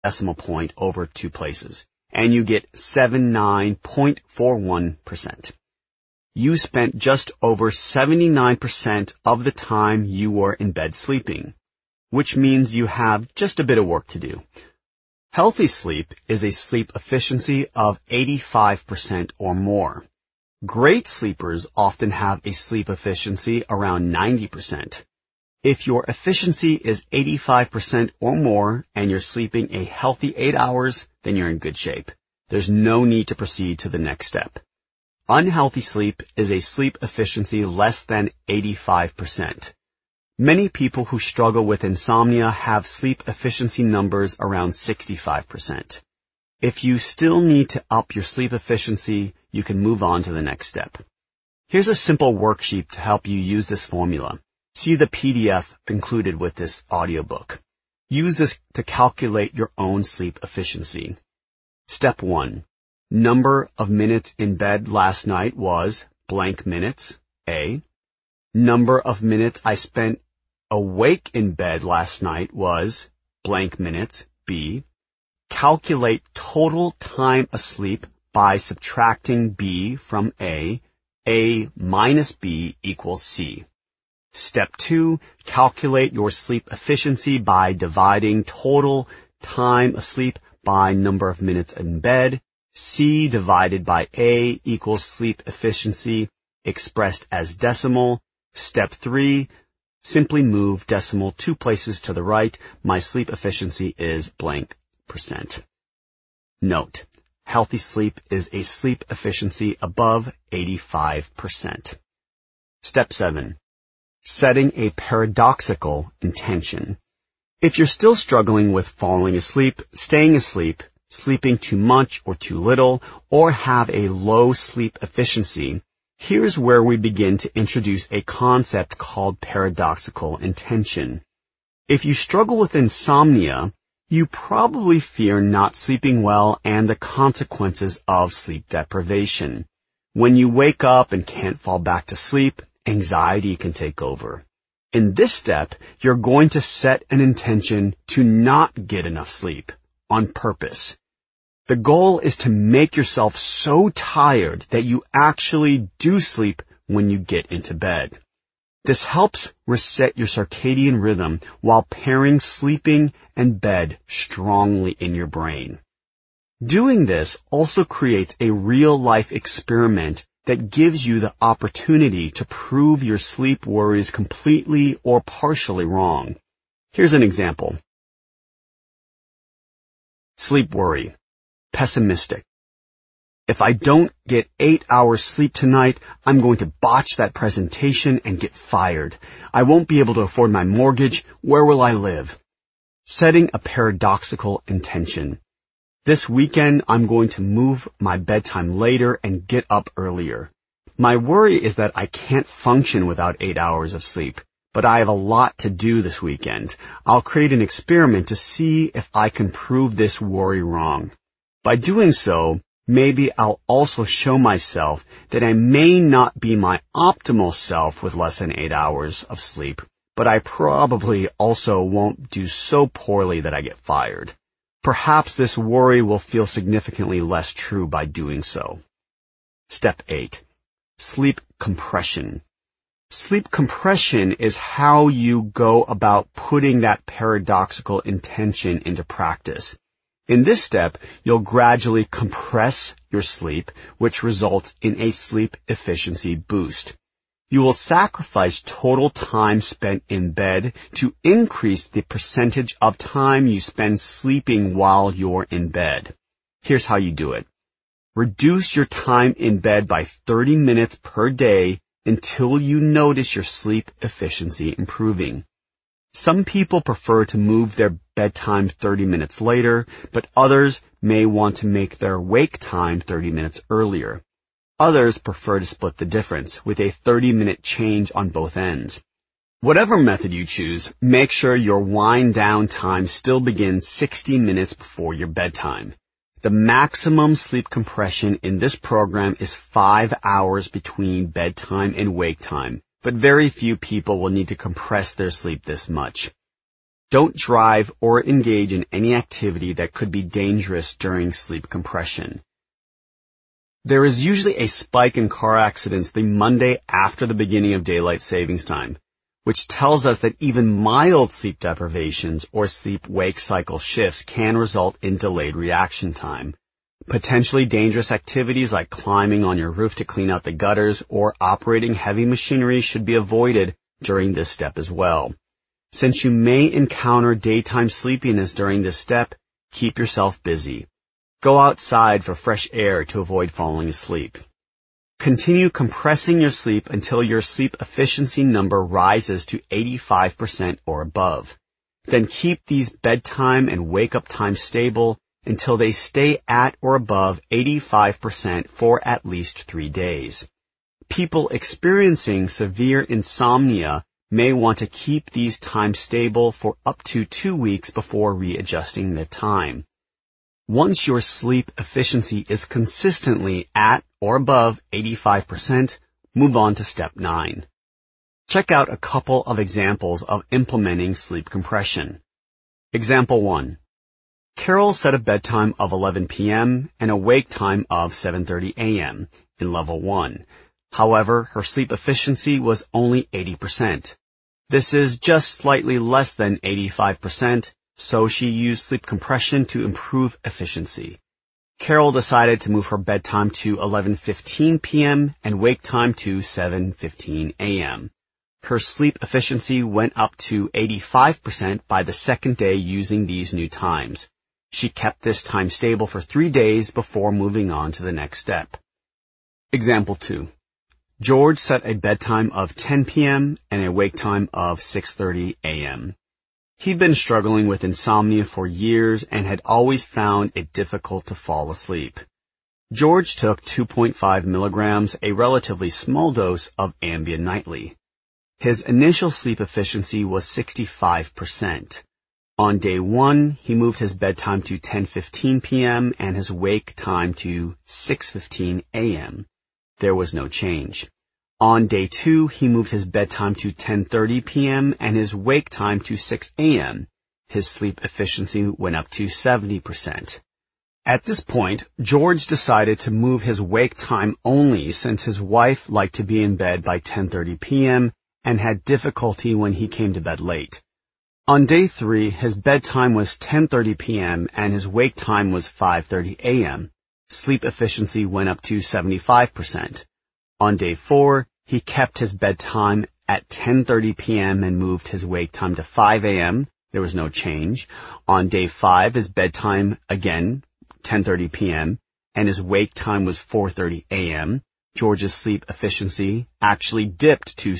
decimal point over 2 places, and you get 79.41%. You spent just over 79% of the time you were in bed sleeping, which means you have just a bit of work to do. Healthy sleep is a sleep efficiency of 85% or more. Great sleepers often have a sleep efficiency around 90%. If your efficiency is 85% or more and you're sleeping a healthy 8 hours, then you're in good shape. There's no need to proceed to the next step. Unhealthy sleep is a sleep efficiency less than 85%. Many people who struggle with insomnia have sleep efficiency numbers around 65%. If you still need to up your sleep efficiency, you can move on to the next step. Here's a simple worksheet to help you use this formula. See the PDF included with this audiobook. Use this to calculate your own sleep efficiency. Step 1. Number of minutes in bed last night was blank minutes, A. Number of minutes I spent awake in bed last night was blank minutes, B. Calculate total time asleep by subtracting B from A. A minus B equals C. Step 2, calculate your sleep efficiency by dividing total time asleep by number of minutes in bed. C divided by A equals sleep efficiency expressed as decimal. Step 3, simply move decimal 2 places to the right. My sleep efficiency is blank %. Note, healthy sleep is a sleep efficiency above 85%. Step 7, setting a paradoxical intention. If you're still struggling with falling asleep, staying asleep, sleeping too much or too little, or have a low sleep efficiency, here's where we begin to introduce a concept called paradoxical intention. If you struggle with insomnia, you probably fear not sleeping well and the consequences of sleep deprivation. When you wake up and can't fall back to sleep, anxiety can take over. In this step, you're going to set an intention to not get enough sleep on purpose. The goal is to make yourself so tired that you actually do sleep when you get into bed. This helps reset your circadian rhythm while pairing sleeping and bed strongly in your brain. Doing this also creates a real-life experiment that gives you the opportunity to prove your sleep worries completely or partially wrong. Here's an example. Sleep worry. Pessimistic. If I don't get 8 hours sleep tonight, I'm going to botch that presentation and get fired. I won't be able to afford my mortgage. Where will I live? Setting a paradoxical intention. This weekend, I'm going to move my bedtime later and get up earlier. My worry is that I can't function without 8 hours of sleep, but I have a lot to do this weekend. I'll create an experiment to see if I can prove this worry wrong. By doing so, maybe I'll also show myself that I may not be my optimal self with less than 8 hours of sleep, but I probably also won't do so poorly that I get fired. Perhaps this worry will feel significantly less true by doing so. Step 8. Sleep compression. Sleep compression is how you go about putting that paradoxical intention into practice. In this step, you'll gradually compress your sleep, which results in a sleep efficiency boost. You will sacrifice total time spent in bed to increase the percentage of time you spend sleeping while you're in bed. Here's how you do it. Reduce your time in bed by 30 minutes per day until you notice your sleep efficiency improving. Some people prefer to move their bedtime 30 minutes later, but others may want to make their wake time 30 minutes earlier. Others prefer to split the difference with a 30-minute change on both ends. Whatever method you choose, make sure your wind down time still begins 60 minutes before your bedtime. The maximum sleep compression in this program is 5 hours between bedtime and wake time, but very few people will need to compress their sleep this much. Don't drive or engage in any activity that could be dangerous during sleep compression. There is usually a spike in car accidents the Monday after the beginning of daylight savings time, which tells us that even mild sleep deprivations or sleep-wake cycle shifts can result in delayed reaction time. Potentially dangerous activities like climbing on your roof to clean out the gutters or operating heavy machinery should be avoided during this step as well. Since you may encounter daytime sleepiness during this step, keep yourself busy. Go outside for fresh air to avoid falling asleep. Continue compressing your sleep until your sleep efficiency number rises to 85% or above. Then keep these bedtime and wake-up times stable until they stay at or above 85% for at least 3 days. People experiencing severe insomnia may want to keep these times stable for up to 2 weeks before readjusting the time. Once your sleep efficiency is consistently at or above 85%, move on to step 9. Check out a couple of examples of implementing sleep compression. Example 1. Carol set a bedtime of 11 p.m. and a wake time of 7:30 a.m. in level 1. However, her sleep efficiency was only 80%. This is just slightly less than 85%, so she used sleep compression to improve efficiency. Carol decided to move her bedtime to 11:15 p.m. and wake time to 7:15 a.m. Her sleep efficiency went up to 85% by the second day using these new times. She kept this time stable for 3 days before moving on to the next step. Example 2. George set a bedtime of 10 p.m. and a wake time of 6:30 a.m. He'd been struggling with insomnia for years and had always found it difficult to fall asleep. George took 2.5 milligrams, a relatively small dose of Ambien nightly. His initial sleep efficiency was 65%. On day 1, he moved his bedtime to 10:15 p.m. and his wake time to 6:15 a.m. There was no change. On day 2, he moved his bedtime to 10:30 p.m. and his wake time to 6 a.m. His sleep efficiency went up to 70%. At this point, George decided to move his wake time only since his wife liked to be in bed by 10:30 p.m. and had difficulty when he came to bed late. On day 3, his bedtime was 10:30 p.m. and his wake time was 5:30 a.m. Sleep efficiency went up to 75%. On day 4, he kept his bedtime at 10:30 p.m. and moved his wake time to 5 a.m. There was no change. On day 5, his bedtime again, 10:30 p.m., and his wake time was 4:30 a.m. George's sleep efficiency actually dipped to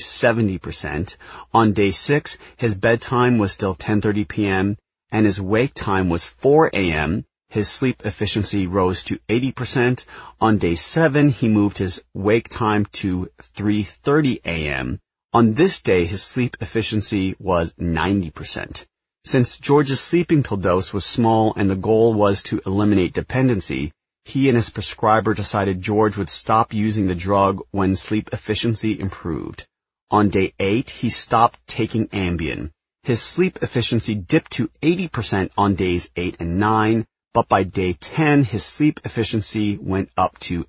70%. On day 6, his bedtime was still 10:30 p.m., and his wake time was 4 a.m. His sleep efficiency rose to 80%. On day 7, he moved his wake time to 3:30 a.m. On this day, his sleep efficiency was 90%. Since George's sleeping pill dose was small and the goal was to eliminate dependency, he and his prescriber decided George would stop using the drug when sleep efficiency improved. On day 8, he stopped taking Ambien. His sleep efficiency dipped to 80% on days 8 and 9, but by day 10, his sleep efficiency went up to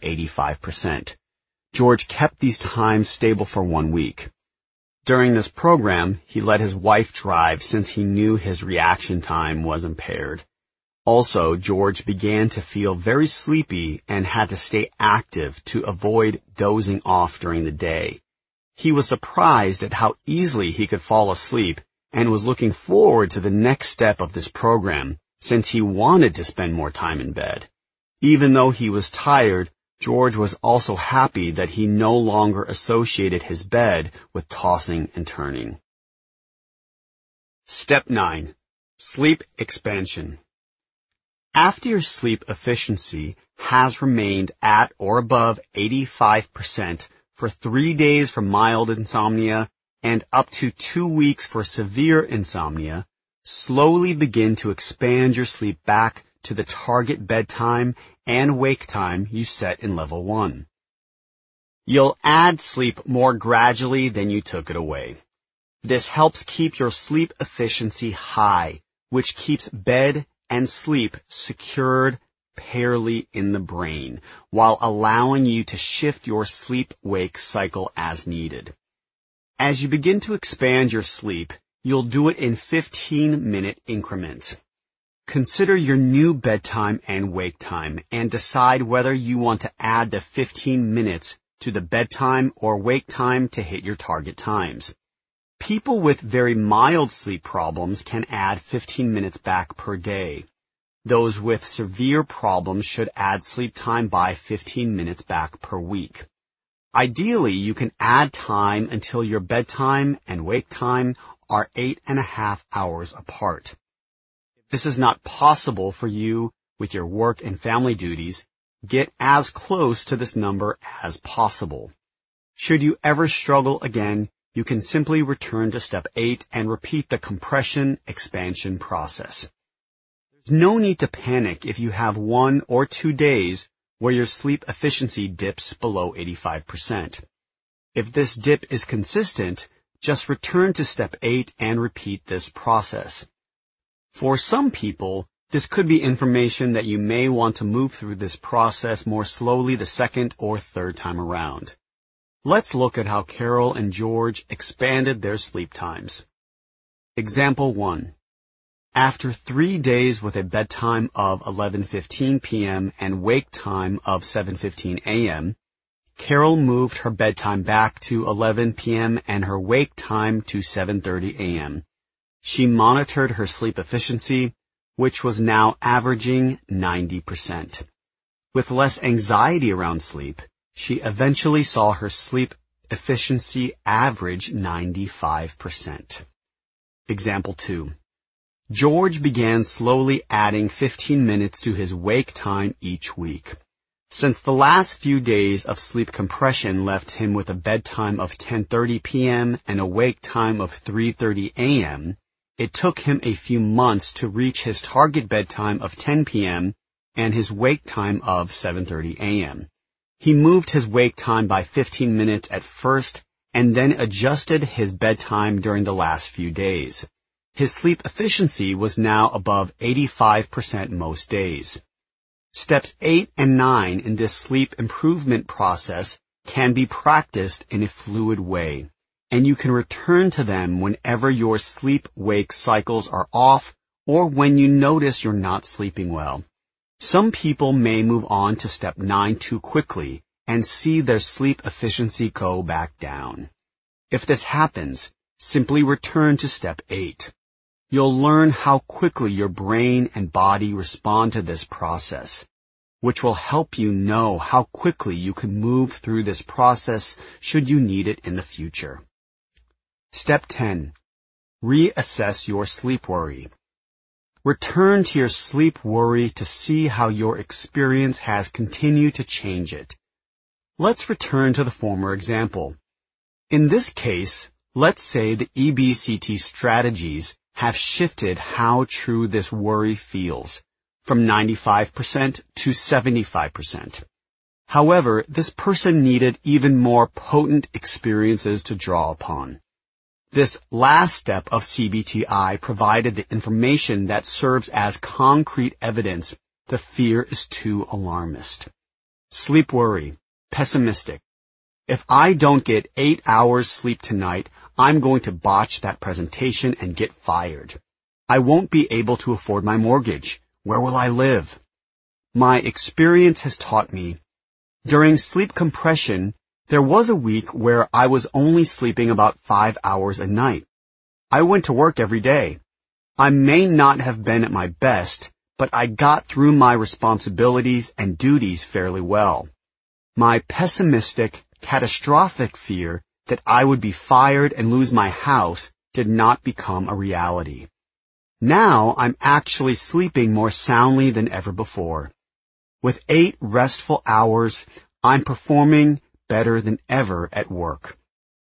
85%. George kept these times stable for 1 week. During this program, he let his wife drive since he knew his reaction time was impaired. Also, George began to feel very sleepy and had to stay active to avoid dozing off during the day. He was surprised at how easily he could fall asleep and was looking forward to the next step of this program, since he wanted to spend more time in bed. Even though he was tired, George was also happy that he no longer associated his bed with tossing and turning. Step 9. Sleep expansion. After your sleep efficiency has remained at or above 85% for 3 days for mild insomnia and up to 2 weeks for severe insomnia, slowly begin to expand your sleep back to the target bedtime and wake time you set in level 1. You'll add sleep more gradually than you took it away. This helps keep your sleep efficiency high, which keeps bed and sleep secured parallelly in the brain, while allowing you to shift your sleep-wake cycle as needed. As you begin to expand your sleep, you'll do it in 15-minute increments. Consider your new bedtime and wake time and decide whether you want to add the 15 minutes to the bedtime or wake time to hit your target times. People with very mild sleep problems can add 15 minutes back per day. Those with severe problems should add sleep time by 15 minutes back per week. Ideally, you can add time until your bedtime and wake time are 8.5 hours apart. If this is not possible for you with your work and family duties, get as close to this number as possible. Should you ever struggle again, you can simply return to step 8 and repeat the compression-expansion process. There's no need to panic if you have 1 or 2 days where your sleep efficiency dips below 85%. If this dip is consistent, just return to step 8 and repeat this process. For some people, this could be information that you may want to move through this process more slowly the second or third time around. Let's look at how Carol and George expanded their sleep times. Example 1. After 3 days with a bedtime of 11:15 p.m. and wake time of 7:15 a.m., Carol moved her bedtime back to 11 p.m. and her wake time to 7:30 a.m. She monitored her sleep efficiency, which was now averaging 90%. With less anxiety around sleep, she eventually saw her sleep efficiency average 95%. Example 2. George began slowly adding 15 minutes to his wake time each week. Since the last few days of sleep compression left him with a bedtime of 10:30 p.m. and a wake time of 3:30 a.m., it took him a few months to reach his target bedtime of 10 p.m. and his wake time of 7:30 a.m. He moved his wake time by 15 minutes at first and then adjusted his bedtime during the last few days. His sleep efficiency was now above 85% most days. Steps 8 and 9 in this sleep improvement process can be practiced in a fluid way, and you can return to them whenever your sleep-wake cycles are off or when you notice you're not sleeping well. Some people may move on to step 9 too quickly and see their sleep efficiency go back down. If this happens, simply return to step 8. You'll learn how quickly your brain and body respond to this process, which will help you know how quickly you can move through this process should you need it in the future. Step 10. Reassess your sleep worry. Return to your sleep worry to see how your experience has continued to change it. Let's return to the former example. In this case, let's say the EBCT strategies have shifted how true this worry feels, from 95% to 75%. However, this person needed even more potent experiences to draw upon. This last step of CBTI provided the information that serves as concrete evidence the fear is too alarmist. Sleep worry, pessimistic. If I don't get 8 hours sleep tonight, I'm going to botch that presentation and get fired. I won't be able to afford my mortgage. Where will I live? My experience has taught me. During sleep compression, there was a week where I was only sleeping about 5 hours a night. I went to work every day. I may not have been at my best, but I got through my responsibilities and duties fairly well. My pessimistic, catastrophic fear that I would be fired and lose my house did not become a reality. Now I'm actually sleeping more soundly than ever before. With 8 restful hours, I'm performing better than ever at work.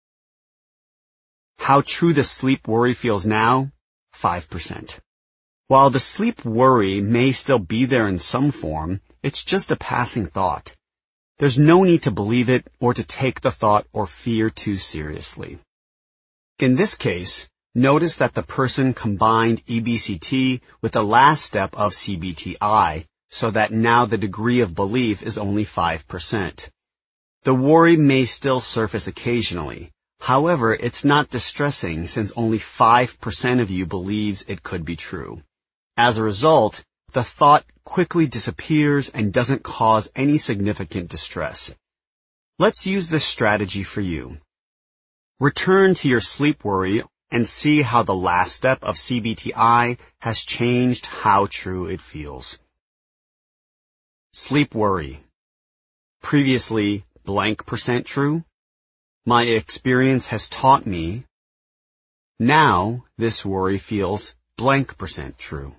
How true the sleep worry feels now? 5%. While the sleep worry may still be there in some form, it's just a passing thought. There's no need to believe it or to take the thought or fear too seriously. In this case, notice that the person combined EBCT with the last step of CBTI, so that now the degree of belief is only 5%. The worry may still surface occasionally. However, it's not distressing since only 5% of you believes it could be true. As a result, the thought quickly disappears and doesn't cause any significant distress. Let's use this strategy for you. Return to your sleep worry and see how the last step of CBTI has changed how true it feels. Sleep worry. Previously, blank % true. My experience has taught me. Now, this worry feels blank % true.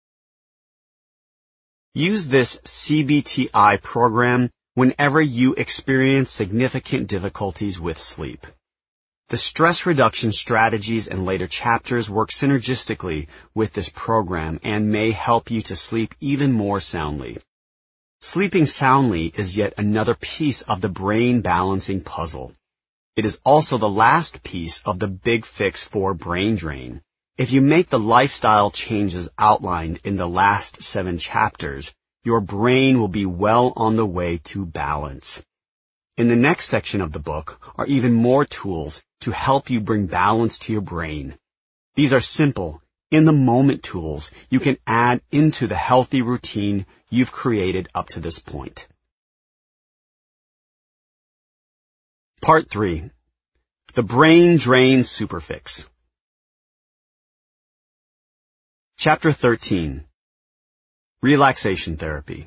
Use this CBTI program whenever you experience significant difficulties with sleep. The stress reduction strategies in later chapters work synergistically with this program and may help you to sleep even more soundly. Sleeping soundly is yet another piece of the brain balancing puzzle. It is also the last piece of the big fix for brain drain. If you make the lifestyle changes outlined in the last 7 chapters, your brain will be well on the way to balance. In the next section of the book are even more tools to help you bring balance to your brain. These are simple, in-the-moment tools you can add into the healthy routine you've created up to this point. Part 3. The Brain Drain Superfix. Chapter 13. Relaxation Therapy.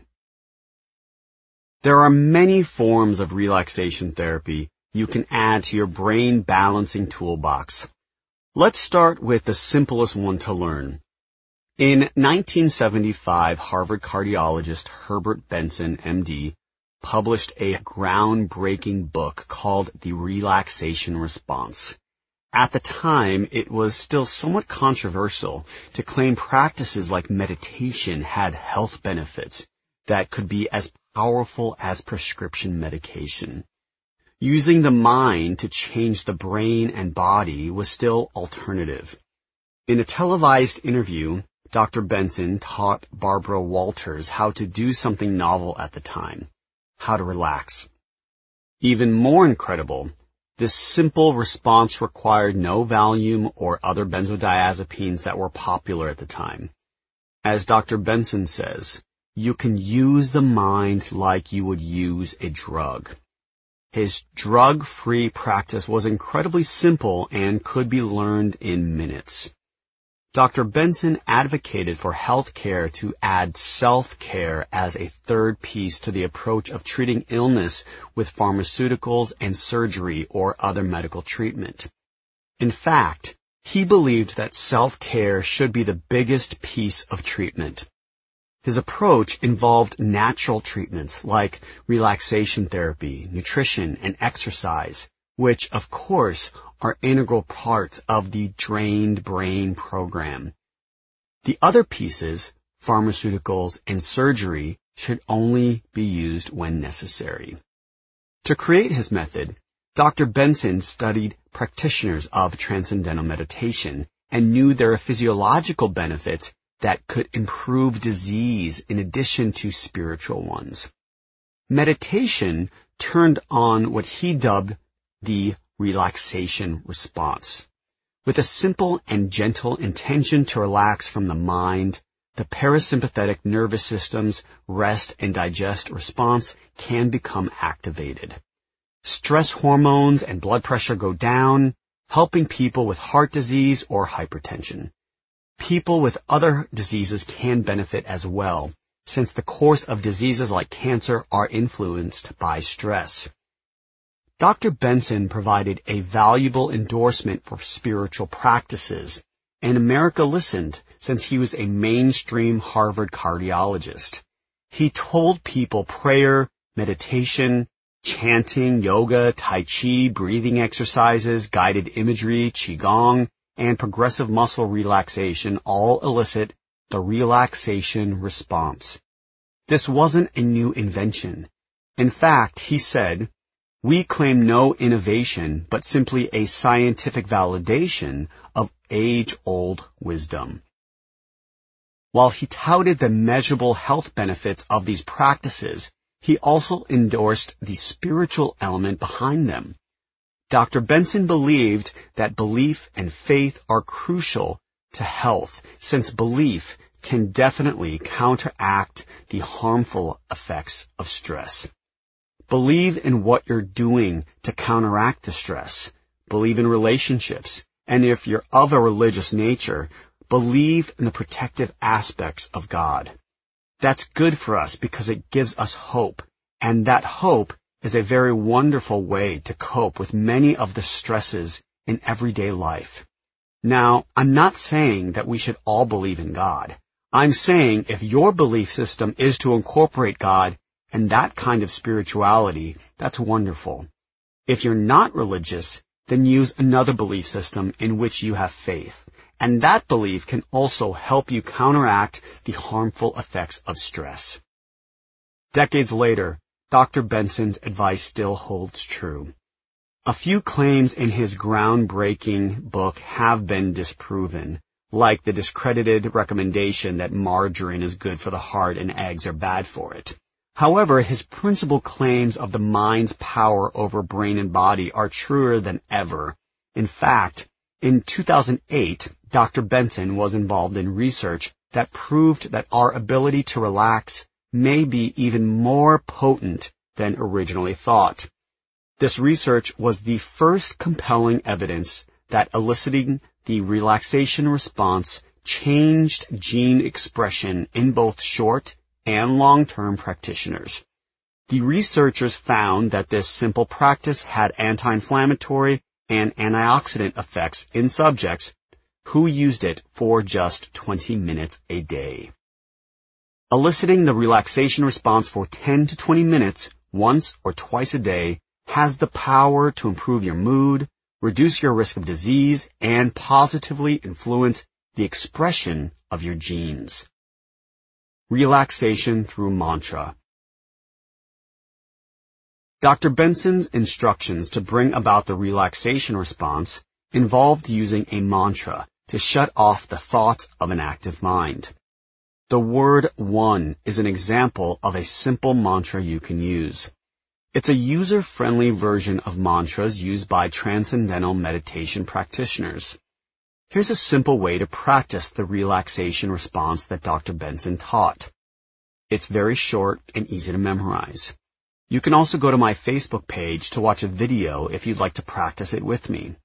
There are many forms of relaxation therapy you can add to your brain balancing toolbox. Let's start with the simplest one to learn. In 1975, Harvard cardiologist Herbert Benson, MD, published a groundbreaking book called The Relaxation Response. At the time, it was still somewhat controversial to claim practices like meditation had health benefits that could be as powerful as prescription medication. Using the mind to change the brain and body was still alternative. In a televised interview, Dr. Benson taught Barbara Walters how to do something novel at the time, how to relax. Even more incredible, this simple response required no Valium or other benzodiazepines that were popular at the time. As Dr. Benson says, you can use the mind like you would use a drug. His drug-free practice was incredibly simple and could be learned in minutes. Dr. Benson advocated for healthcare to add self-care as a third piece to the approach of treating illness with pharmaceuticals and surgery or other medical treatment. In fact, he believed that self-care should be the biggest piece of treatment. His approach involved natural treatments like relaxation therapy, nutrition, and exercise, which, of course, are integral parts of the Drained Brain program. The other pieces, pharmaceuticals and surgery, should only be used when necessary. To create his method, Dr. Benson studied practitioners of transcendental meditation and knew there are physiological benefits that could improve disease in addition to spiritual ones. Meditation turned on what he dubbed the relaxation response. With a simple and gentle intention to relax from the mind, the parasympathetic nervous system's rest and digest response can become activated. Stress hormones and blood pressure go down, helping people with heart disease or hypertension. People with other diseases can benefit as well, since the course of diseases like cancer are influenced by stress. Dr. Benson provided a valuable endorsement for spiritual practices, and America listened since he was a mainstream Harvard cardiologist. He told people prayer, meditation, chanting, yoga, tai chi, breathing exercises, guided imagery, qigong, and progressive muscle relaxation all elicit the relaxation response. This wasn't a new invention. In fact, he said, We claim no innovation, but simply a scientific validation of age-old wisdom. While he touted the measurable health benefits of these practices, he also endorsed the spiritual element behind them. Dr. Benson believed that belief and faith are crucial to health, since belief can definitely counteract the harmful effects of stress. Believe in what you're doing to counteract the stress. Believe in relationships. And if you're of a religious nature, believe in the protective aspects of God. That's good for us because it gives us hope. And that hope is a very wonderful way to cope with many of the stresses in everyday life. Now, I'm not saying that we should all believe in God. I'm saying if your belief system is to incorporate God and that kind of spirituality, that's wonderful. If you're not religious, then use another belief system in which you have faith. And that belief can also help you counteract the harmful effects of stress. Decades later, Dr. Benson's advice still holds true. A few claims in his groundbreaking book have been disproven, like the discredited recommendation that margarine is good for the heart and eggs are bad for it. However, his principal claims of the mind's power over brain and body are truer than ever. In fact, in 2008, Dr. Benson was involved in research that proved that our ability to relax may be even more potent than originally thought. This research was the first compelling evidence that eliciting the relaxation response changed gene expression in both short and long-term practitioners. The researchers found that this simple practice had anti-inflammatory and antioxidant effects in subjects who used it for just 20 minutes a day. Eliciting the relaxation response for 10 to 20 minutes once or twice a day has the power to improve your mood, reduce your risk of disease, and positively influence the expression of your genes. Relaxation through mantra. Dr. Benson's instructions to bring about the relaxation response involved using a mantra to shut off the thoughts of an active mind. The word one is an example of a simple mantra you can use. It's a user-friendly version of mantras used by transcendental meditation practitioners. Here's a simple way to practice the relaxation response that Dr. Benson taught. It's very short and easy to memorize. You can also go to my Facebook page to watch a video if you'd like to practice it with me.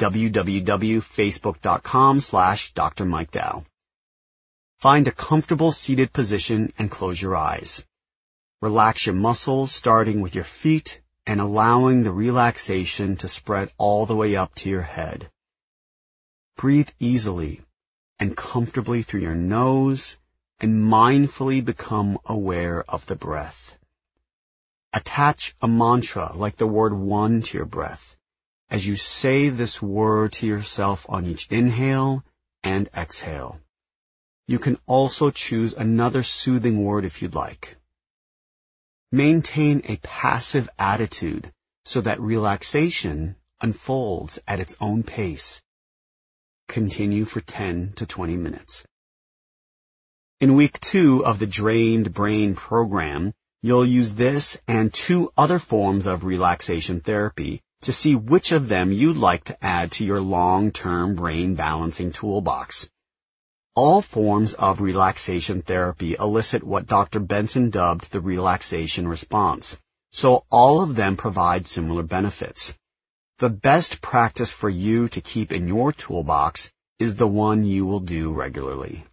www.facebook.com/Dr. Mike Dow. Find a comfortable seated position and close your eyes. Relax your muscles, starting with your feet and allowing the relaxation to spread all the way up to your head. Breathe easily and comfortably through your nose and mindfully become aware of the breath. Attach a mantra like the word one to your breath as you say this word to yourself on each inhale and exhale. You can also choose another soothing word if you'd like. Maintain a passive attitude so that relaxation unfolds at its own pace. Continue for 10 to 20 minutes. In week 2 of the Drained Brain program, you'll use this and 2 other forms of relaxation therapy to see which of them you'd like to add to your long-term brain balancing toolbox. All forms of relaxation therapy elicit what Dr. Benson dubbed the relaxation response, so all of them provide similar benefits. The best practice for you to keep in your toolbox is the one you will do regularly.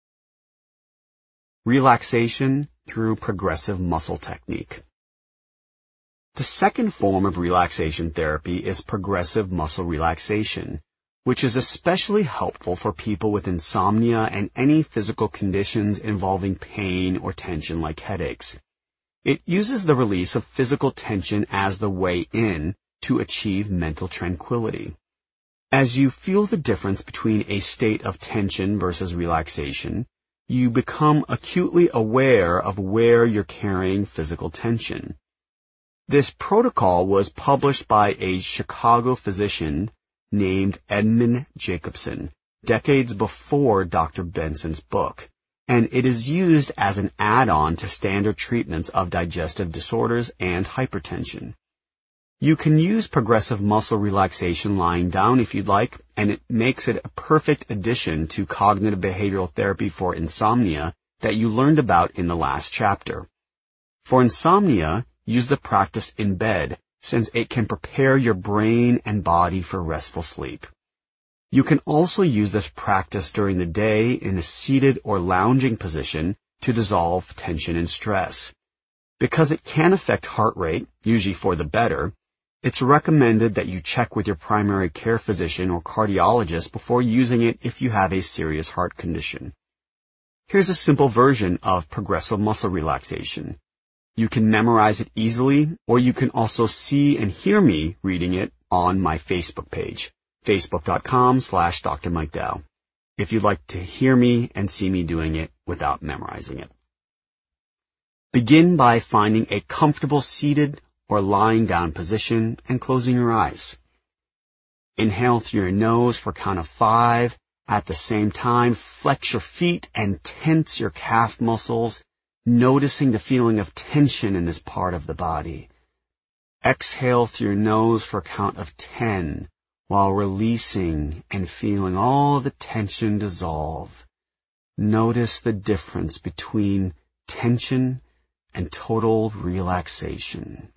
Relaxation through progressive muscle technique. The second form of relaxation therapy is progressive muscle relaxation, which is especially helpful for people with insomnia and any physical conditions involving pain or tension like headaches. It uses the release of physical tension as the way in to achieve mental tranquility. As you feel the difference between a state of tension versus relaxation, you become acutely aware of where you're carrying physical tension. This protocol was published by a Chicago physician named Edmund Jacobson decades before Dr. Benson's book, and it is used as an add-on to standard treatments of digestive disorders and hypertension. You can use progressive muscle relaxation lying down if you'd like, and it makes it a perfect addition to cognitive behavioral therapy for insomnia that you learned about in the last chapter. For insomnia, use the practice in bed, since it can prepare your brain and body for restful sleep. You can also use this practice during the day in a seated or lounging position to dissolve tension and stress. Because it can affect heart rate, usually for the better, it's recommended that you check with your primary care physician or cardiologist before using it if you have a serious heart condition. Here's a simple version of progressive muscle relaxation. You can memorize it easily, or you can also see and hear me reading it on my Facebook page, facebook.com/Dr. Mike Dow, if you'd like to hear me and see me doing it without memorizing it. Begin by finding a comfortable seated or lying down position and closing your eyes. Inhale through your nose for a count of 5. At the same time, flex your feet and tense your calf muscles, noticing the feeling of tension in this part of the body. Exhale through your nose for a count of 10, while releasing and feeling all the tension dissolve. Notice the difference between tension and total relaxation.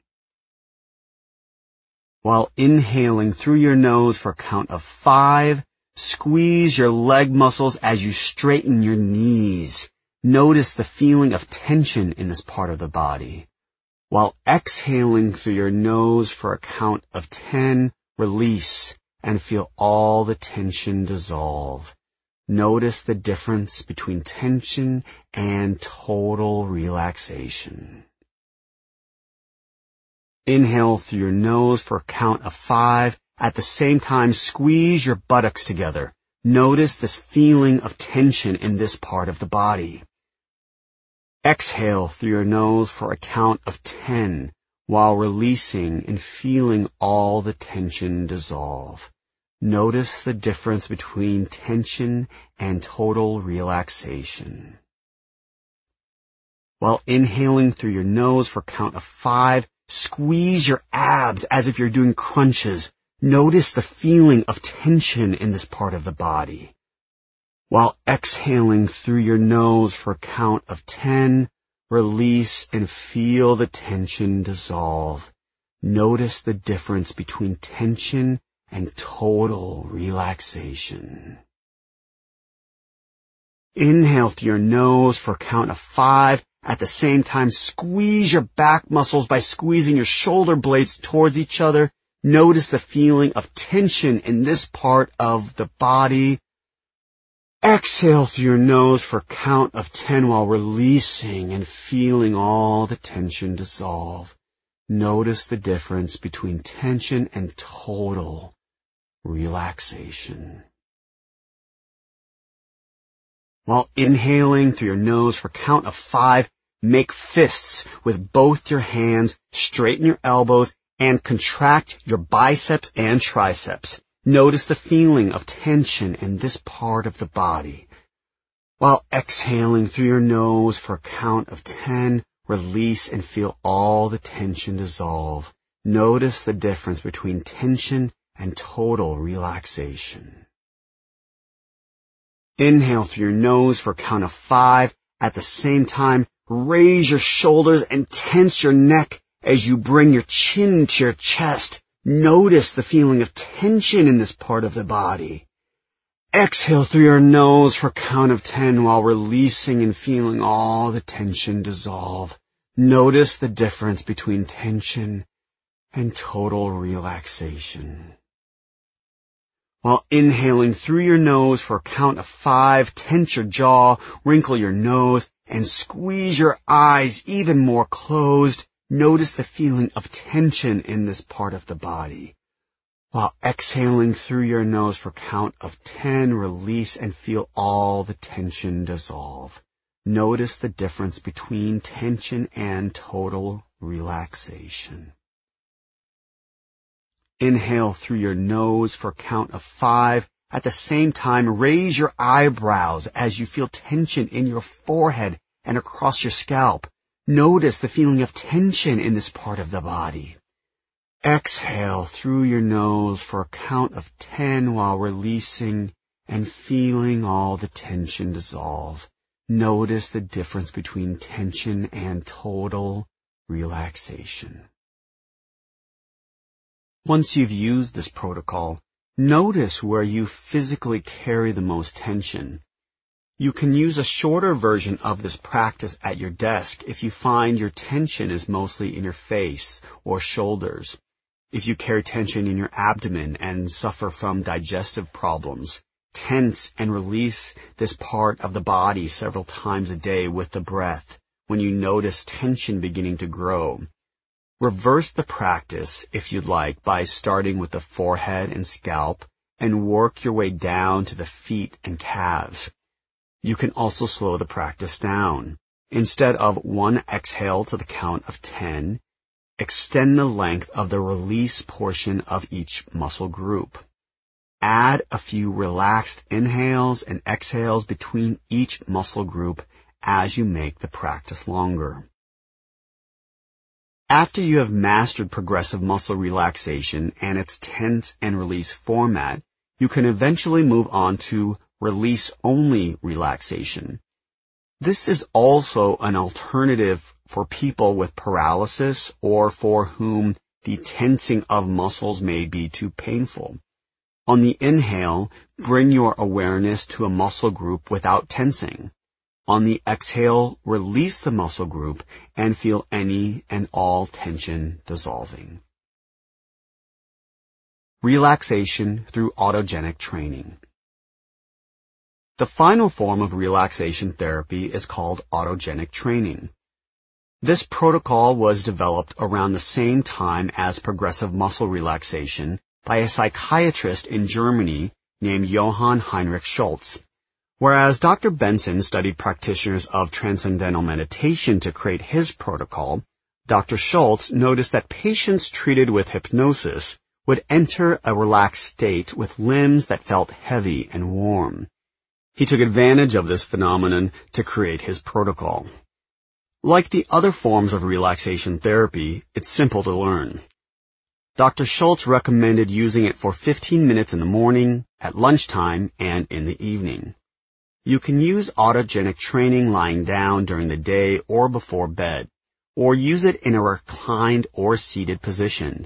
While inhaling through your nose for a count of 5, squeeze your leg muscles as you straighten your knees. Notice the feeling of tension in this part of the body. While exhaling through your nose for a count of 10, release and feel all the tension dissolve. Notice the difference between tension and total relaxation. Inhale through your nose for a count of 5. At the same time, squeeze your buttocks together. Notice this feeling of tension in this part of the body. Exhale through your nose for a count of 10, while releasing and feeling all the tension dissolve. Notice the difference between tension and total relaxation. While inhaling through your nose for a count of 5, squeeze your abs as if you're doing crunches. Notice the feeling of tension in this part of the body. While exhaling through your nose for a count of 10, release and feel the tension dissolve. Notice the difference between tension and total relaxation. Inhale through your nose for a count of 5. At the same time, squeeze your back muscles by squeezing your shoulder blades towards each other. Notice the feeling of tension in this part of the body. Exhale through your nose for a count of 10 while releasing and feeling all the tension dissolve. Notice the difference between tension and total relaxation. While inhaling through your nose for a count of 5, make fists with both your hands, straighten your elbows, and contract your biceps and triceps. Notice the feeling of tension in this part of the body. While exhaling through your nose for a count of 10, release and feel all the tension dissolve. Notice the difference between tension and total relaxation. Inhale through your nose for a count of 5. At the same time, raise your shoulders and tense your neck as you bring your chin to your chest. Notice the feeling of tension in this part of the body. Exhale through your nose for a count of 10 while releasing and feeling all the tension dissolve. Notice the difference between tension and total relaxation. While inhaling through your nose for a count of 5, tense your jaw, wrinkle your nose, and squeeze your eyes even more closed. Notice the feeling of tension in this part of the body. While exhaling through your nose for a count of 10, release and feel all the tension dissolve. Notice the difference between tension and total relaxation. Inhale through your nose for a count of 5. At the same time, raise your eyebrows as you feel tension in your forehead and across your scalp. Notice the feeling of tension in this part of the body. Exhale through your nose for a count of 10 while releasing and feeling all the tension dissolve. Notice the difference between tension and total relaxation. Once you've used this protocol, notice where you physically carry the most tension. You can use a shorter version of this practice at your desk if you find your tension is mostly in your face or shoulders. If you carry tension in your abdomen and suffer from digestive problems, tense and release this part of the body several times a day with the breath when you notice tension beginning to grow. Reverse the practice, if you'd like, by starting with the forehead and scalp and work your way down to the feet and calves. You can also slow the practice down. Instead of one exhale to the count of 10, extend the length of the release portion of each muscle group. Add a few relaxed inhales and exhales between each muscle group as you make the practice longer. After you have mastered progressive muscle relaxation and its tense and release format, you can eventually move on to release-only relaxation. This is also an alternative for people with paralysis or for whom the tensing of muscles may be too painful. On the inhale, bring your awareness to a muscle group without tensing. On the exhale, release the muscle group and feel any and all tension dissolving. Relaxation through autogenic training. The final form of relaxation therapy is called autogenic training. This protocol was developed around the same time as progressive muscle relaxation by a psychiatrist in Germany named Johann Heinrich Schultz. Whereas Dr. Benson studied practitioners of transcendental meditation to create his protocol, Dr. Schultz noticed that patients treated with hypnosis would enter a relaxed state with limbs that felt heavy and warm. He took advantage of this phenomenon to create his protocol. Like the other forms of relaxation therapy, it's simple to learn. Dr. Schultz recommended using it for 15 minutes in the morning, at lunchtime, and in the evening. You can use autogenic training lying down during the day or before bed, or use it in a reclined or seated position.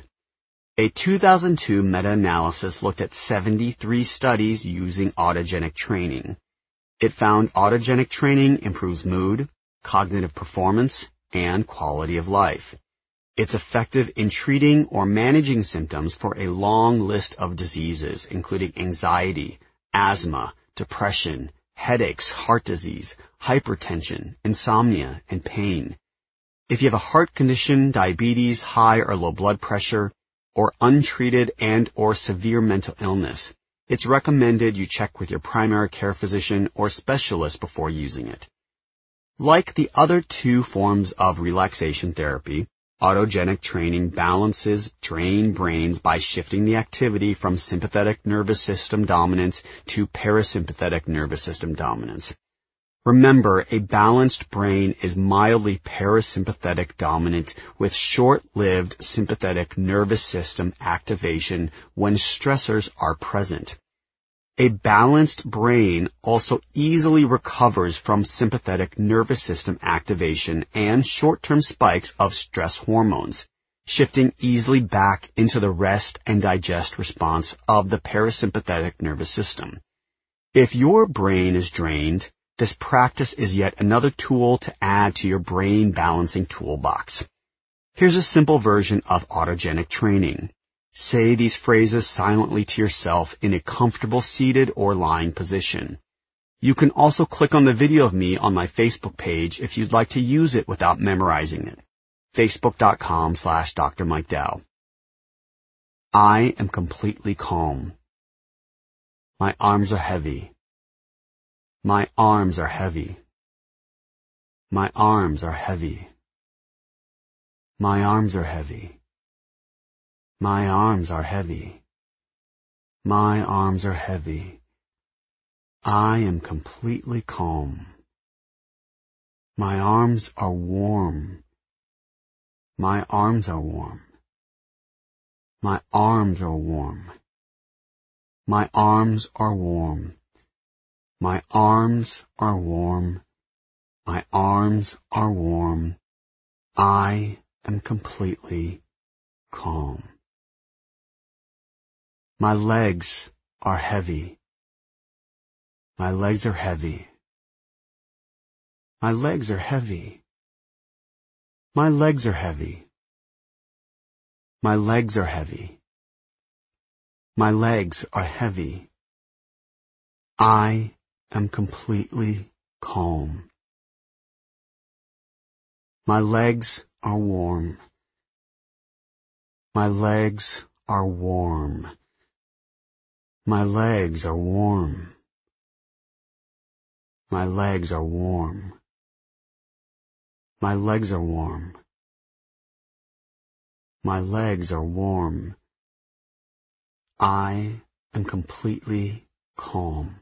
A 2002 meta-analysis looked at 73 studies using autogenic training. It found autogenic training improves mood, cognitive performance, and quality of life. It's effective in treating or managing symptoms for a long list of diseases, including anxiety, asthma, depression, headaches, heart disease, hypertension, insomnia, and pain. If you have a heart condition, diabetes, high or low blood pressure, or untreated and or severe mental illness, it's recommended you check with your primary care physician or specialist before using it. Like the other two forms of relaxation therapy, autogenic training balances drained brains by shifting the activity from sympathetic nervous system dominance to parasympathetic nervous system dominance. Remember, a balanced brain is mildly parasympathetic dominant with short-lived sympathetic nervous system activation when stressors are present. A balanced brain also easily recovers from sympathetic nervous system activation and short-term spikes of stress hormones, shifting easily back into the rest and digest response of the parasympathetic nervous system. If your brain is drained, this practice is yet another tool to add to your brain balancing toolbox. Here's a simple version of autogenic training. Say these phrases silently to yourself in a comfortable seated or lying position. You can also click on the video of me on my Facebook page if you'd like to use it without memorizing it. Facebook.com/Dr. Mike Dow. I am completely calm. My arms are heavy. My arms are heavy. My arms are heavy. My arms are heavy. My arms are heavy. My arms are heavy. I am completely calm. My arms are warm. My arms are warm. My arms are warm. My arms are warm. My arms are warm. My arms are warm. I am completely calm. My legs are heavy. My legs are heavy. My legs are heavy. My legs are heavy. My legs are heavy. My legs are heavy. I am completely calm. My legs are warm. My legs are warm. My legs are warm. My legs are warm. My legs are warm. My legs are warm. I am completely calm.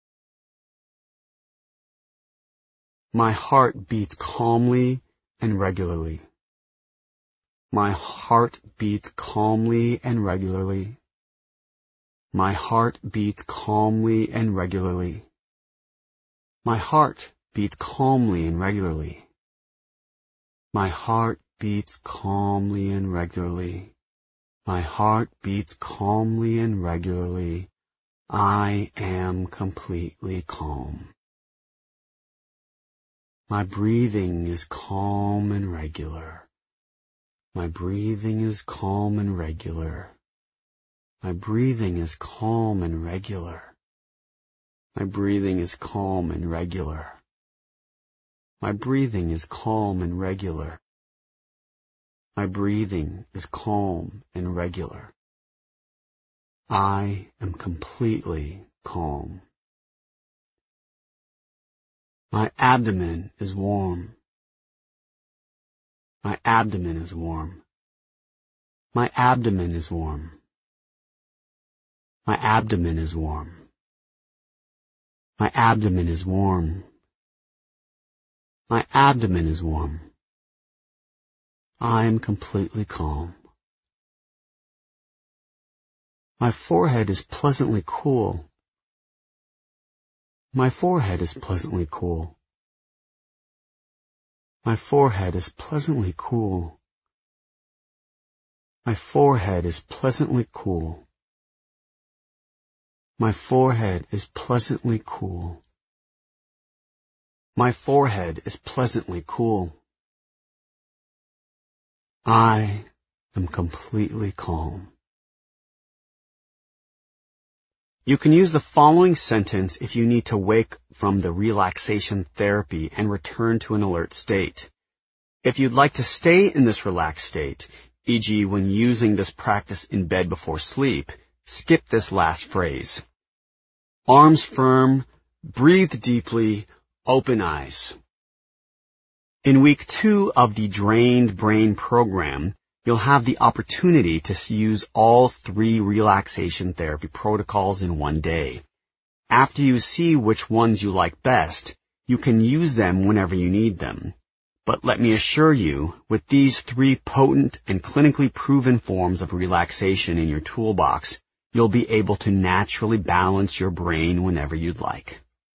My heart beats calmly and regularly. My heart beats calmly and regularly. My heart beats calmly and regularly. My heart beats calmly and regularly. My heart beats calmly and regularly. My heart beats calmly and regularly. I am completely calm. My breathing is calm and regular. My breathing is calm and regular. My breathing is calm and regular. My breathing is calm and regular. My breathing is calm and regular. My breathing is calm and regular. I am completely calm. My abdomen is warm. My abdomen is warm. My abdomen is warm. My abdomen is warm. My abdomen is warm. My abdomen is warm. I am completely calm. My forehead is pleasantly cool. My forehead is pleasantly cool. My forehead is pleasantly cool. My forehead is pleasantly cool. My forehead is pleasantly cool. My forehead is pleasantly cool. I am completely calm. You can use the following sentence if you need to wake from the relaxation therapy and return to an alert state. If you'd like to stay in this relaxed state, e.g. when using this practice in bed before sleep, skip this last phrase. Arms firm, breathe deeply, open eyes. In week 2 of the Drained Brain program, you'll have the opportunity to use all 3 relaxation therapy protocols in one day. After you see which ones you like best, you can use them whenever you need them. But let me assure you, with these 3 potent and clinically proven forms of relaxation in your toolbox, you'll be able to naturally balance your brain whenever you'd like.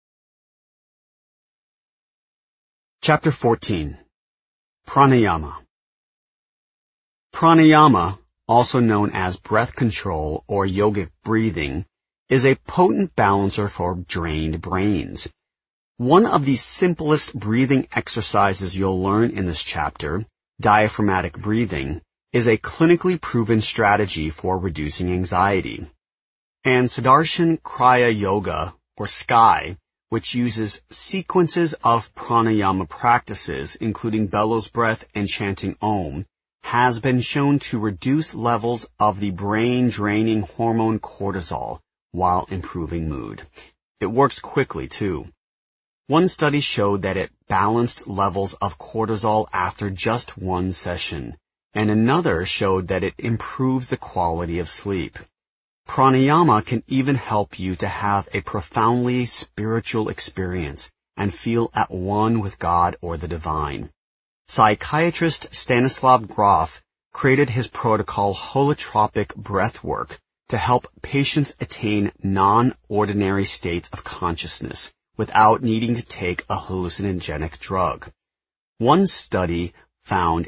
Chapter 14. Pranayama. Pranayama, also known as breath control or yogic breathing, is a potent balancer for drained brains. One of the simplest breathing exercises you'll learn in this chapter, diaphragmatic breathing, is a clinically proven strategy for reducing anxiety. And Sudarshan Kriya Yoga, or SKY, which uses sequences of pranayama practices, including bellows breath and chanting Om, has been shown to reduce levels of the brain-draining hormone cortisol while improving mood. It works quickly, too. One study showed that it balanced levels of cortisol after just one session, and another showed that it improves the quality of sleep. Pranayama can even help you to have a profoundly spiritual experience and feel at one with God or the divine. Psychiatrist Stanislav Grof created his protocol holotropic breathwork to help patients attain non-ordinary states of consciousness without needing to take a hallucinogenic drug. One study found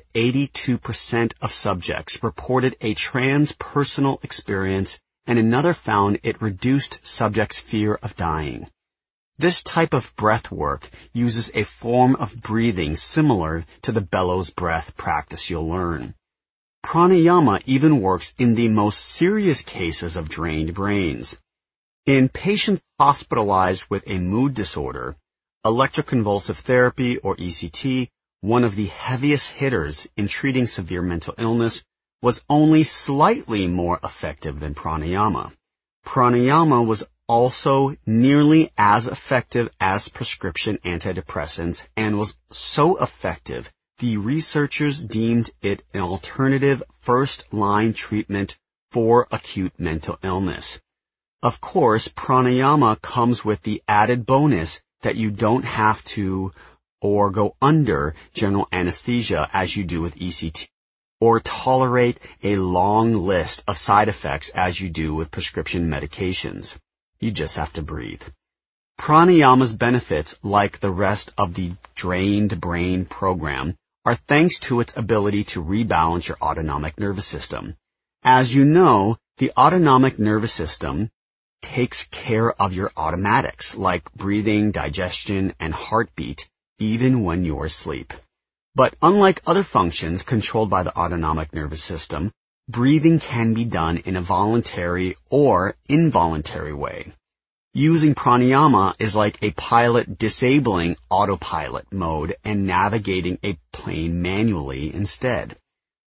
82% of subjects reported a transpersonal experience, and another found it reduced subjects' fear of dying. This type of breath work uses a form of breathing similar to the bellows breath practice you'll learn. Pranayama even works in the most serious cases of drained brains. In patients hospitalized with a mood disorder, electroconvulsive therapy, or ECT, one of the heaviest hitters in treating severe mental illness, was only slightly more effective than pranayama. Pranayama was also nearly as effective as prescription antidepressants and was so effective the researchers deemed it an alternative first-line treatment for acute mental illness. Of course, pranayama comes with the added bonus that you don't have to or go under general anesthesia as you do with ECT, or tolerate a long list of side effects as you do with prescription medications. You just have to breathe. Pranayama's benefits, like the rest of the Drained Brain program, are thanks to its ability to rebalance your autonomic nervous system. As you know, the autonomic nervous system takes care of your automatics, like breathing, digestion, and heartbeat, even when you're asleep. But unlike other functions controlled by the autonomic nervous system, breathing can be done in a voluntary or involuntary way. Using pranayama is like a pilot disabling autopilot mode and navigating a plane manually instead.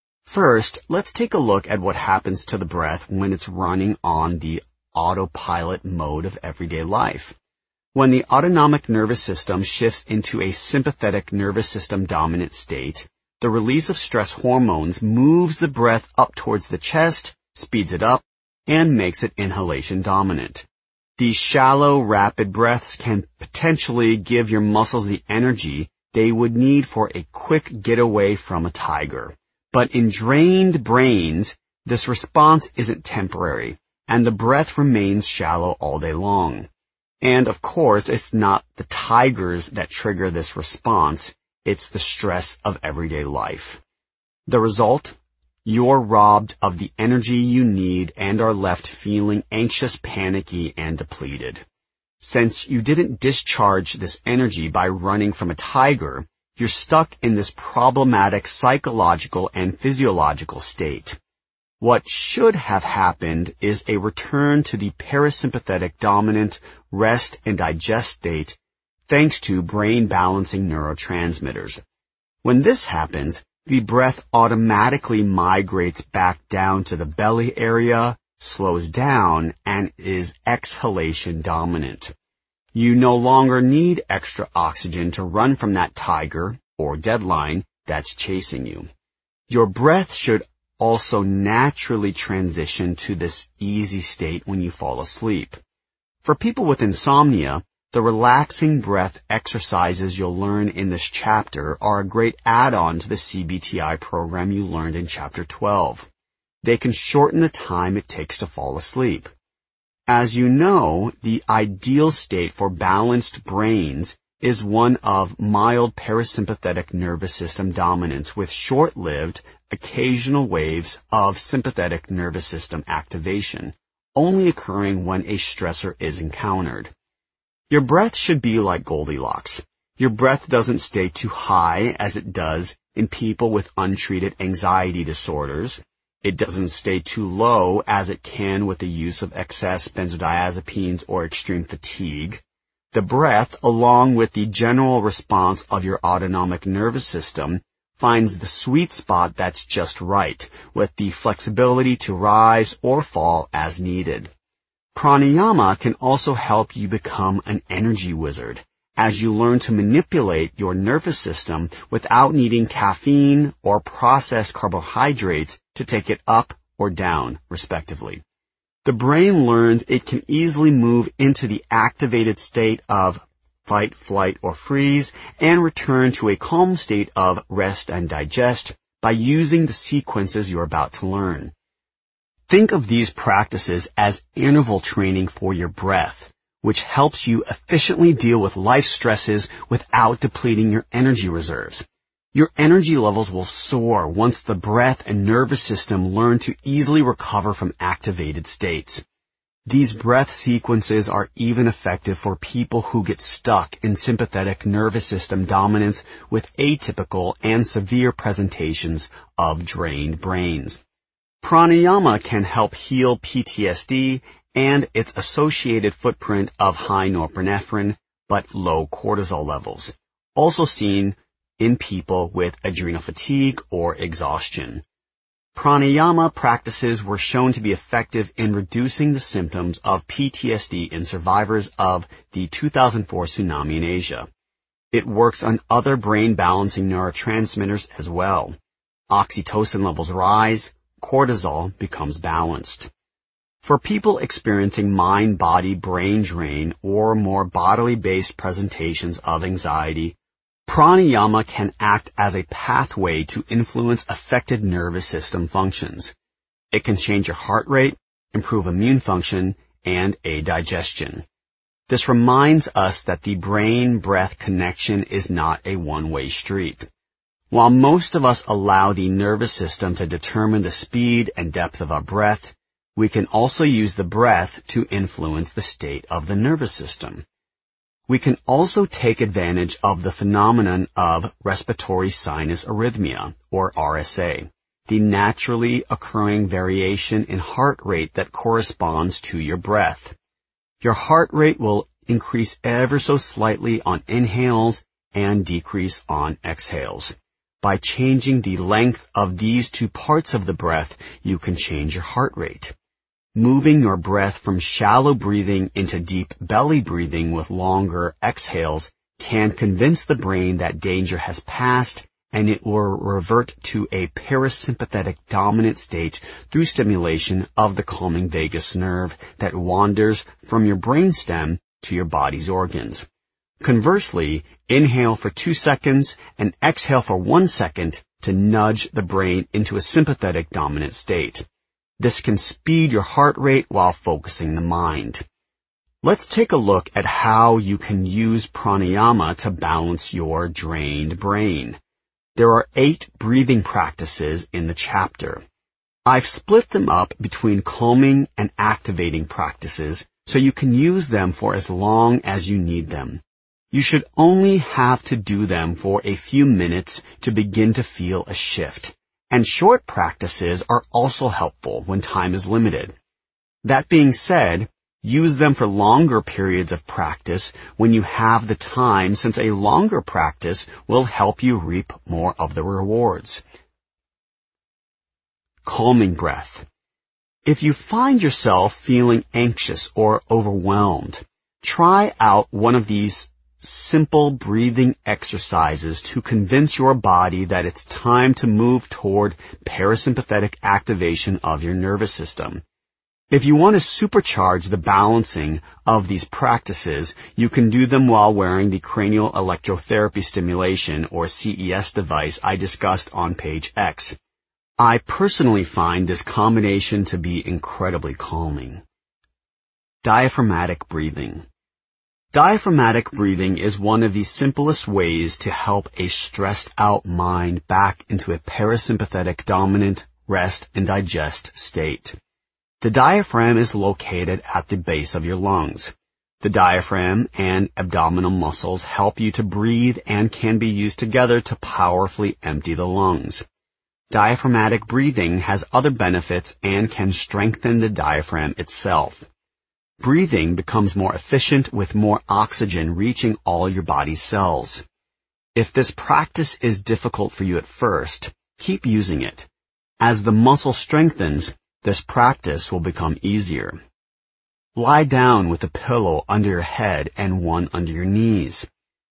First, let's take a look at what happens to the breath when it's running on the autopilot mode of everyday life. When the autonomic nervous system shifts into a sympathetic nervous system dominant state, the release of stress hormones moves the breath up towards the chest, speeds it up, and makes it inhalation dominant. These shallow, rapid breaths can potentially give your muscles the energy they would need for a quick getaway from a tiger. But in drained brains, this response isn't temporary, and the breath remains shallow all day long. And of course, it's not the tigers that trigger this response, it's the stress of everyday life. The result? You're robbed of the energy you need and are left feeling anxious, panicky, and depleted. Since you didn't discharge this energy by running from a tiger, you're stuck in this problematic psychological and physiological state. What should have happened is a return to the parasympathetic dominant rest and digest state thanks to brain balancing neurotransmitters. When this happens, the breath automatically migrates back down to the belly area, slows down, and is exhalation dominant. You no longer need extra oxygen to run from that tiger or deadline that's chasing you. Your breath should also naturally transition to this easy state when you fall asleep. For people with insomnia, the relaxing breath exercises you'll learn in this chapter are a great add-on to the CBTI program you learned in Chapter 12. They can shorten the time it takes to fall asleep. As you know, the ideal state for balanced brains is one of mild parasympathetic nervous system dominance with short-lived, occasional waves of sympathetic nervous system activation, only occurring when a stressor is encountered. Your breath should be like Goldilocks. Your breath doesn't stay too high as it does in people with untreated anxiety disorders. It doesn't stay too low as it can with the use of excess benzodiazepines or extreme fatigue. The breath, along with the general response of your autonomic nervous system, finds the sweet spot that's just right, with the flexibility to rise or fall as needed. Pranayama can also help you become an energy wizard, as you learn to manipulate your nervous system without needing caffeine or processed carbohydrates to take it up or down, respectively. The brain learns it can easily move into the activated state of fight, flight, or freeze and return to a calm state of rest and digest by using the sequences you're about to learn. Think of these practices as interval training for your breath, which helps you efficiently deal with life stresses without depleting your energy reserves. Your energy levels will soar once the breath and nervous system learn to easily recover from activated states. These breath sequences are even effective for people who get stuck in sympathetic nervous system dominance with atypical and severe presentations of drained brains. Pranayama can help heal PTSD and its associated footprint of high norepinephrine but low cortisol levels, also seen in people with adrenal fatigue or exhaustion. Pranayama practices were shown to be effective in reducing the symptoms of PTSD in survivors of the 2004 tsunami in Asia. It works on other brain-balancing neurotransmitters as well. Oxytocin levels rise, cortisol becomes balanced. For people experiencing mind-body-brain drain or more bodily-based presentations of anxiety, pranayama can act as a pathway to influence affected nervous system functions. It can change your heart rate, improve immune function, and aid digestion. This reminds us that the brain-breath connection is not a one-way street. While most of us allow the nervous system to determine the speed and depth of our breath, we can also use the breath to influence the state of the nervous system. We can also take advantage of the phenomenon of respiratory sinus arrhythmia, or RSA, the naturally occurring variation in heart rate that corresponds to your breath. Your heart rate will increase ever so slightly on inhales and decrease on exhales. By changing the length of these two parts of the breath, you can change your heart rate. Moving your breath from shallow breathing into deep belly breathing with longer exhales can convince the brain that danger has passed and it will revert to a parasympathetic dominant state through stimulation of the calming vagus nerve that wanders from your brainstem to your body's organs. Conversely, inhale for 2 seconds and exhale for 1 second to nudge the brain into a sympathetic dominant state. This can speed your heart rate while focusing the mind. Let's take a look at how you can use pranayama to balance your drained brain. There are 8 breathing practices in the chapter. I've split them up between calming and activating practices so you can use them for as long as you need them. You should only have to do them for a few minutes to begin to feel a shift. And short practices are also helpful when time is limited. That being said, use them for longer periods of practice when you have the time, since a longer practice will help you reap more of the rewards. Calming breath. If you find yourself feeling anxious or overwhelmed, try out one of these simple breathing exercises to convince your body that it's time to move toward parasympathetic activation of your nervous system. If you want to supercharge the balancing of these practices, you can do them while wearing the cranial electrotherapy stimulation or CES device I discussed on page X. I personally find this combination to be incredibly calming. Diaphragmatic breathing. Diaphragmatic breathing is one of the simplest ways to help a stressed-out mind back into a parasympathetic dominant rest and digest state. The diaphragm is located at the base of your lungs. The diaphragm and abdominal muscles help you to breathe and can be used together to powerfully empty the lungs. Diaphragmatic breathing has other benefits and can strengthen the diaphragm itself. Breathing becomes more efficient with more oxygen reaching all your body's cells. If this practice is difficult for you at first, keep using it. As the muscle strengthens, this practice will become easier. Lie down with a pillow under your head and one under your knees.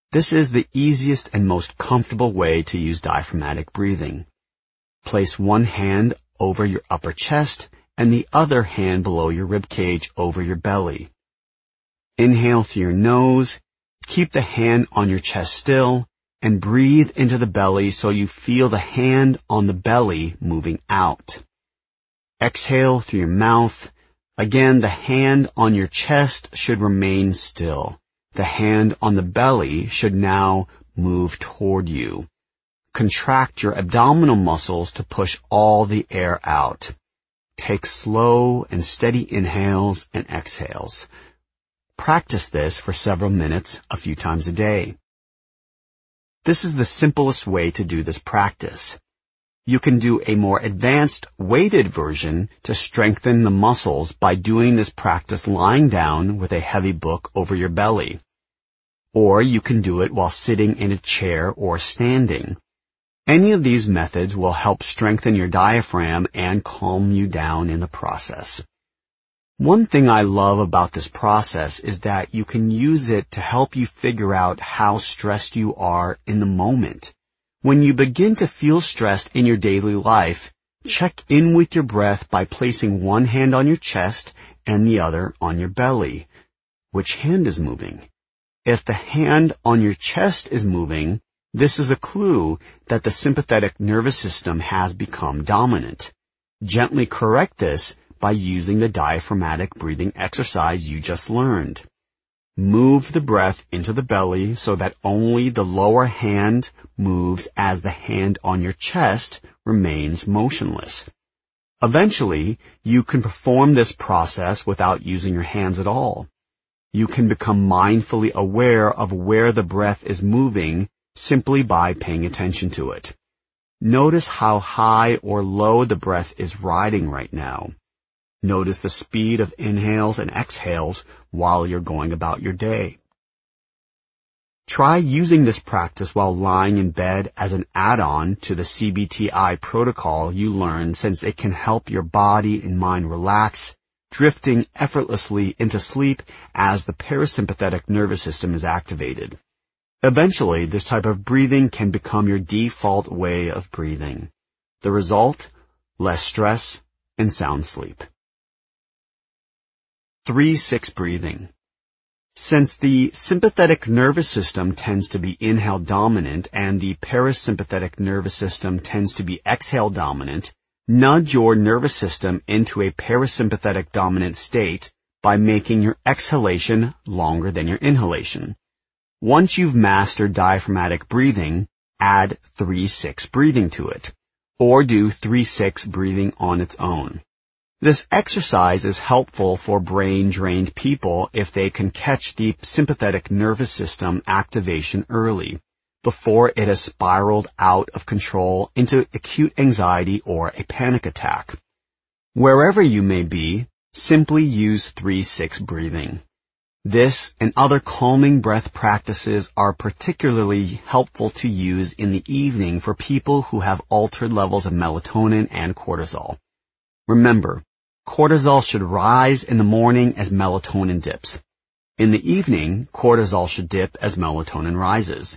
This is the easiest and most comfortable way to use diaphragmatic breathing. Place one hand over your upper chest and the other hand below your rib cage over your belly. Inhale through your nose, keep the hand on your chest still, and breathe into the belly so you feel the hand on the belly moving out. Exhale through your mouth. Again, the hand on your chest should remain still. The hand on the belly should now move toward you. Contract your abdominal muscles to push all the air out. Take slow and steady inhales and exhales. Practice this for several minutes a few times a day. This is the simplest way to do this practice. You can do a more advanced, weighted version to strengthen the muscles by doing this practice lying down with a heavy book over your belly. Or you can do it while sitting in a chair or standing. Any of these methods will help strengthen your diaphragm and calm you down in the process. One thing I love about this process is that you can use it to help you figure out how stressed you are in the moment. When you begin to feel stressed in your daily life, check in with your breath by placing one hand on your chest and the other on your belly. Which hand is moving? If the hand on your chest is moving, this is a clue that the sympathetic nervous system has become dominant. Gently correct this by using the diaphragmatic breathing exercise you just learned. Move the breath into the belly so that only the lower hand moves as the hand on your chest remains motionless. Eventually, you can perform this process without using your hands at all. You can become mindfully aware of where the breath is moving simply by paying attention to it. Notice how high or low the breath is riding right now. Notice the speed of inhales and exhales while you're going about your day. Try using this practice while lying in bed as an add-on to the CBTI protocol you learned, since it can help your body and mind relax, drifting effortlessly into sleep as the parasympathetic nervous system is activated. Eventually, this type of breathing can become your default way of breathing. The result? Less stress and sound sleep. 3-6 breathing. Since the sympathetic nervous system tends to be inhale dominant and the parasympathetic nervous system tends to be exhale dominant, nudge your nervous system into a parasympathetic dominant state by making your exhalation longer than your inhalation. Once you've mastered diaphragmatic breathing, add 3-6 breathing to it, or do 3-6 breathing on its own. This exercise is helpful for brain-drained people if they can catch the sympathetic nervous system activation early, before it has spiraled out of control into acute anxiety or a panic attack. Wherever you may be, simply use 3-6 breathing. This and other calming breath practices are particularly helpful to use in the evening for people who have altered levels of melatonin and cortisol. Remember, cortisol should rise in the morning as melatonin dips. In the evening, cortisol should dip as melatonin rises.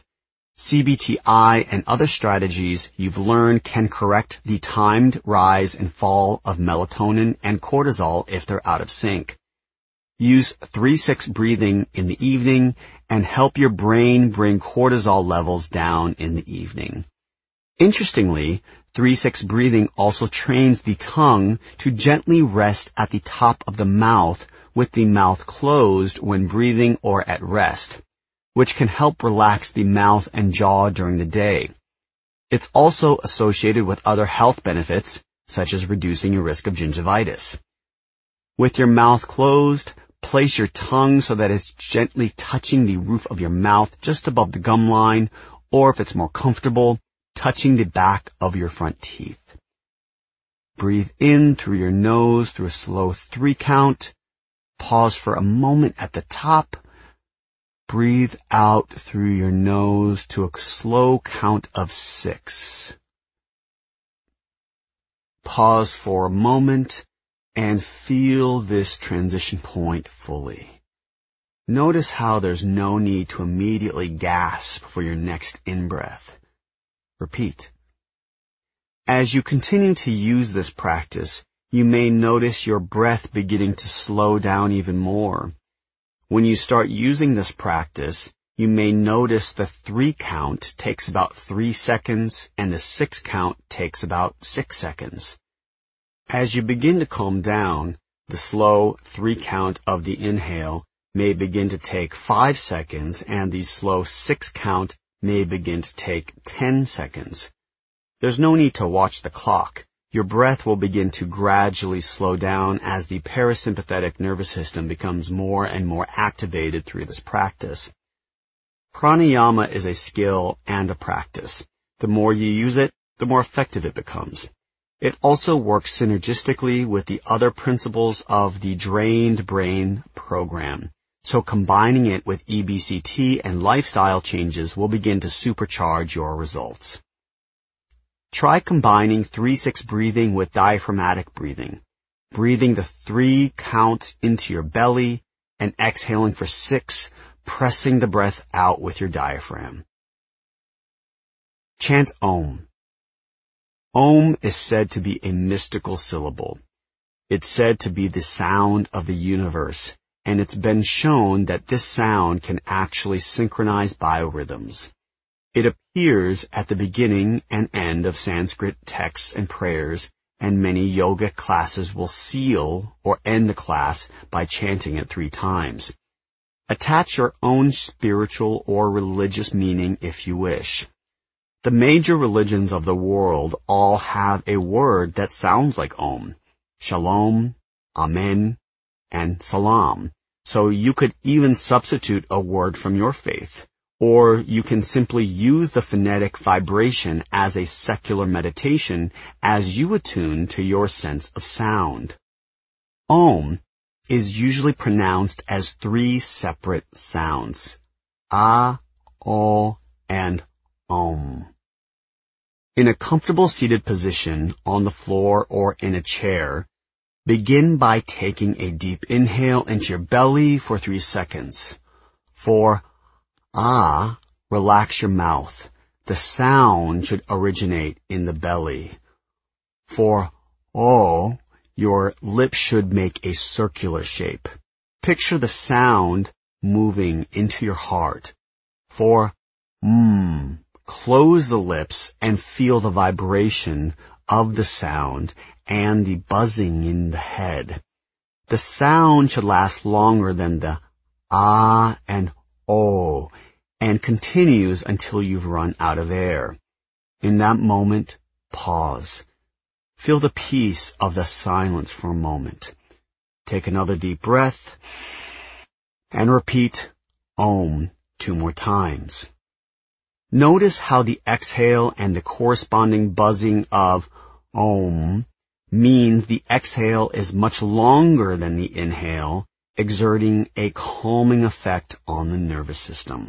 CBTI and other strategies you've learned can correct the timed rise and fall of melatonin and cortisol if they're out of sync. Use 3-6 breathing in the evening and help your brain bring cortisol levels down in the evening. Interestingly, 3-6 breathing also trains the tongue to gently rest at the top of the mouth with the mouth closed when breathing or at rest, which can help relax the mouth and jaw during the day. It's also associated with other health benefits, such as reducing your risk of gingivitis. With your mouth closed, place your tongue so that it's gently touching the roof of your mouth just above the gum line, or if it's more comfortable, touching the back of your front teeth. Breathe in through your nose through a slow 3 count. Pause for a moment at the top. Breathe out through your nose to a slow count of 6. Pause for a moment and feel this transition point fully. Notice how there's no need to immediately gasp for your next in-breath. Repeat. As you continue to use this practice, you may notice your breath beginning to slow down even more. When you start using this practice, you may notice the 3 count takes about 3 seconds and the 6 count takes about 6 seconds. As you begin to calm down, the slow 3 count of the inhale may begin to take 5 seconds and the slow 6 count may begin to take 10 seconds. There's no need to watch the clock. Your breath will begin to gradually slow down as the parasympathetic nervous system becomes more and more activated through this practice. Pranayama is a skill and a practice. The more you use it, the more effective it becomes. It also works synergistically with the other principles of the Drained Brain program. So combining it with EBCT and lifestyle changes will begin to supercharge your results. Try combining 3-6 breathing with diaphragmatic breathing, breathing the 3 counts into your belly and exhaling for 6, pressing the breath out with your diaphragm. Chant Om. Om is said to be a mystical syllable. It's said to be the sound of the universe, and it's been shown that this sound can actually synchronize biorhythms. It appears at the beginning and end of Sanskrit texts and prayers, and many yoga classes will seal or end the class by chanting it 3 times. Attach your own spiritual or religious meaning if you wish. The major religions of the world all have a word that sounds like Om: Shalom, Amen, and Salam. So you could even substitute a word from your faith, or you can simply use the phonetic vibration as a secular meditation as you attune to your sense of sound. Om is usually pronounced as 3 separate sounds: Ah, O, and Om. In a comfortable seated position on the floor or in a chair, begin by taking a deep inhale into your belly for 3 seconds. For Ah, relax your mouth. The sound should originate in the belly. For O, your lips should make a circular shape. Picture the sound moving into your heart. For close the lips and feel the vibration of the sound and the buzzing in the head. The sound should last longer than the Ah and O and continues until you've run out of air. In that moment, pause. Feel the peace of the silence for a moment. Take another deep breath and repeat Om 2 more times. Notice how the exhale and the corresponding buzzing of Om means the exhale is much longer than the inhale, exerting a calming effect on the nervous system.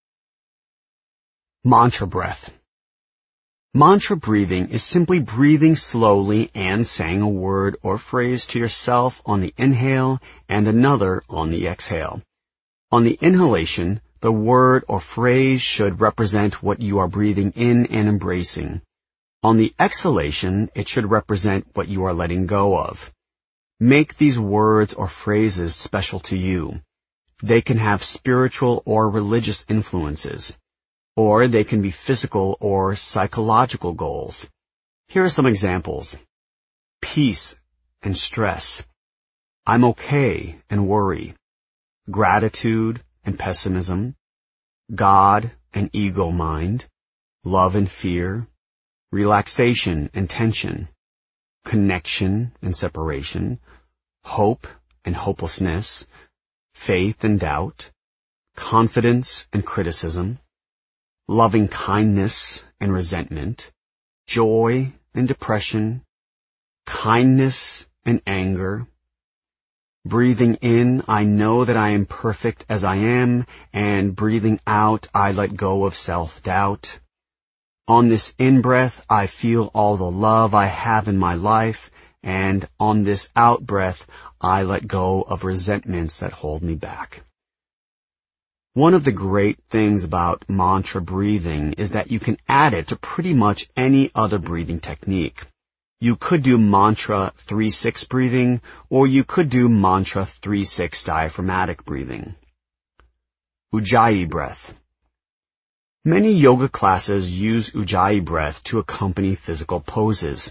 Mantra breath. Mantra breathing is simply breathing slowly and saying a word or phrase to yourself on the inhale and another on the exhale. On the inhalation, the word or phrase should represent what you are breathing in and embracing. On the exhalation, it should represent what you are letting go of. Make these words or phrases special to you. They can have spiritual or religious influences, or they can be physical or psychological goals. Here are some examples. Peace and stress. I'm okay and worry. Gratitude and pessimism. God and ego mind. Love and fear. Relaxation and tension. Connection and separation. Hope and hopelessness. Faith and doubt. Confidence and criticism. Loving kindness and resentment. Joy and depression. Kindness and anger. Breathing in, I know that I am perfect as I am, and breathing out, I let go of self-doubt. On this in-breath, I feel all the love I have in my life, and on this out-breath, I let go of resentments that hold me back. One of the great things about mantra breathing is that you can add it to pretty much any other breathing technique. You could do mantra 3-6 breathing, or you could do mantra 3-6 diaphragmatic breathing. Ujjayi breath. Many yoga classes use Ujjayi breath to accompany physical poses.